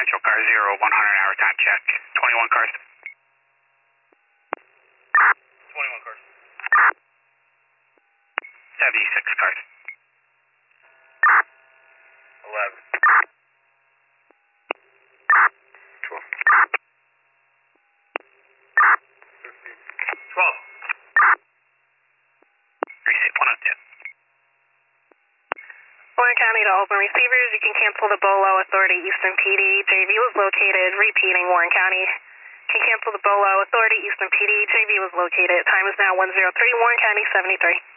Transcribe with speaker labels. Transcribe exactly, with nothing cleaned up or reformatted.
Speaker 1: Central car zero, one hundred hour time check. twenty-one cars. twenty-one cars. seventy-six cars. eleven. twelve. fifteen. twelve. Receipt one oh two.
Speaker 2: Warren County to open receivers. You can cancel the Bolo Authority Eastern P D. J V was located. Repeating Warren County. Can cancel the Bolo Authority Eastern P D. J V was located. Time is now one oh three. Warren County seventy-three.